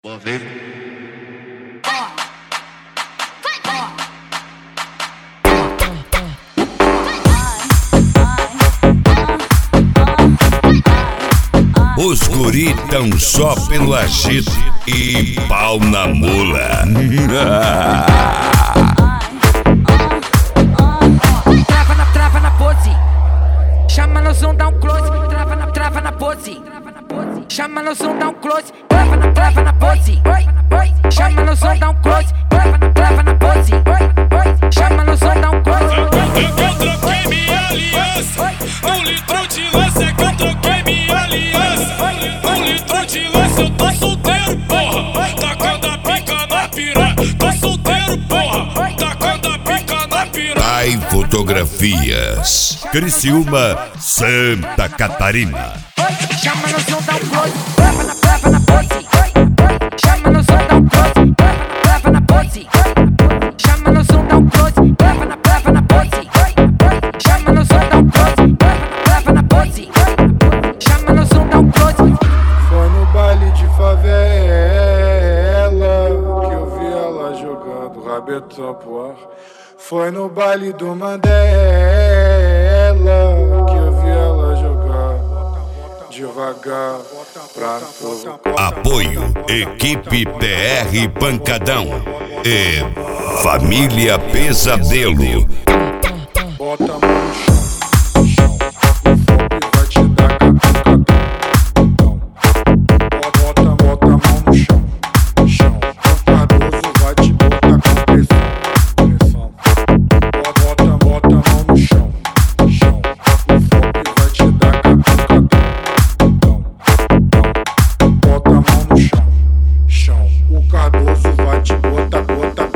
Vou ver. Os guri tão só pelo agito e pau na mula. Trava na pose. Chama no som, dá um close. Trava na pose. Chama no som, dá um close. Trava na pose. Chama no som, dá um close. Trava na pose. Chama no som, dá um close. Eu troquei minha aliança. 1 litro de lança é que eu troquei minha aliança. 1 litro de lança, eu tô solteiro, porra. Tacando a pica na piranha. Tô solteiro, porra. Tacando a pica na piranha. Ai Fotografias, Criciúma, Santa Catarina. Chama no som, dá um close. Trava na pose. Chama no som, dá um close. Trava na pose. Chama no som, dá um close. Trava na pose. Chama no som, dá um close. Trava na pose. Chama no som, dá um close. Foi no baile de favela que eu vi ela jogando rabetão pro ar. Foi no baile do Mandela que eu vi ela jogar devagar pra provocar. Apoio Equipe PR Pancadão e Família Pesadelo. Bota a mão no chão, chão. O fome vai te dar catucadão. Bota a mão no chão, chão. O Cardoso vai te botar com pressão. Bota a mão no chão, chão. O fome vai te dar catucadão. Bota a mão no chão, chão. O Cardoso vai te botar, bota.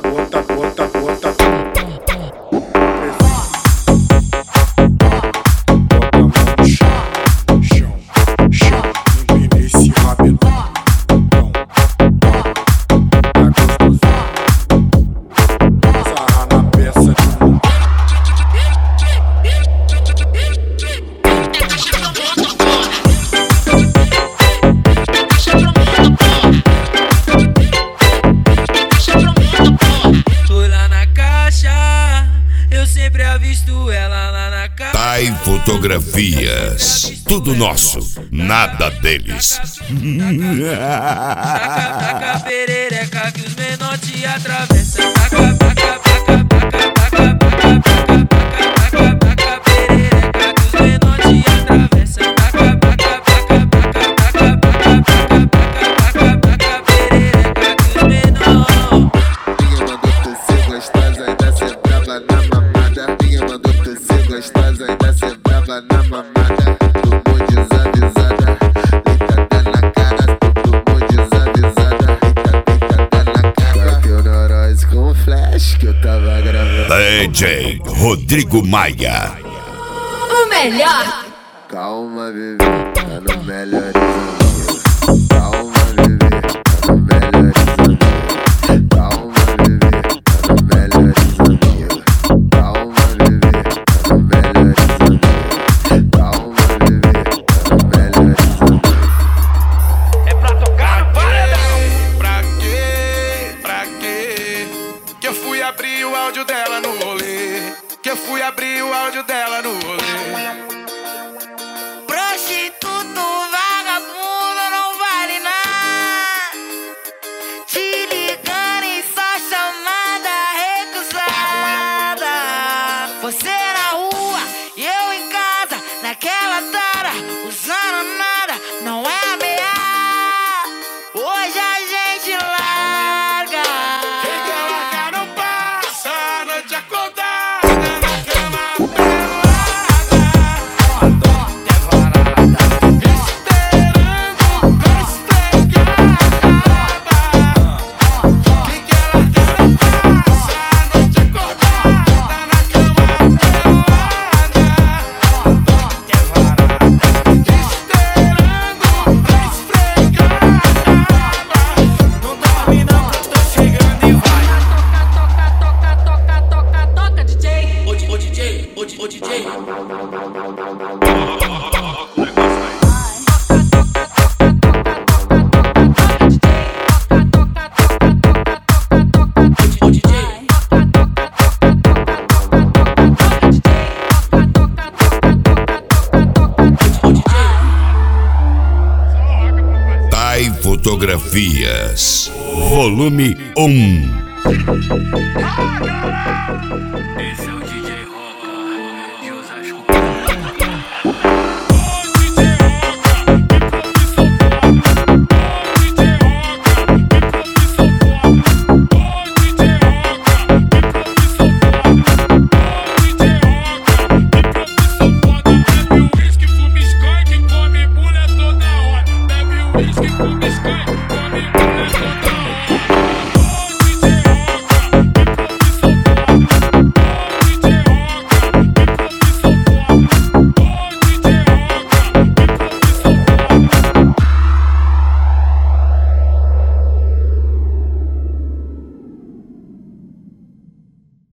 Ai Fotografias, tudo nosso, nada deles. Taca perereca que os menor te atravessam. DJ Rodrigo Maia. O melhor. Calma, bebê, tá no melhorizando. Calma, bebê, tá no melhorizando. Calma, bebê, tá no melhorizando. Calma, bebê, tá no melhorizando. Calma, bebê, tá no melhorizando. É pra tocar no paredão. Pra quê? Que eu fui abrir o áudio dela no rolê. Que eu fui abrir o áudio dela no rolê. Prostituto, vagabundo. Fotografias. Volume 1.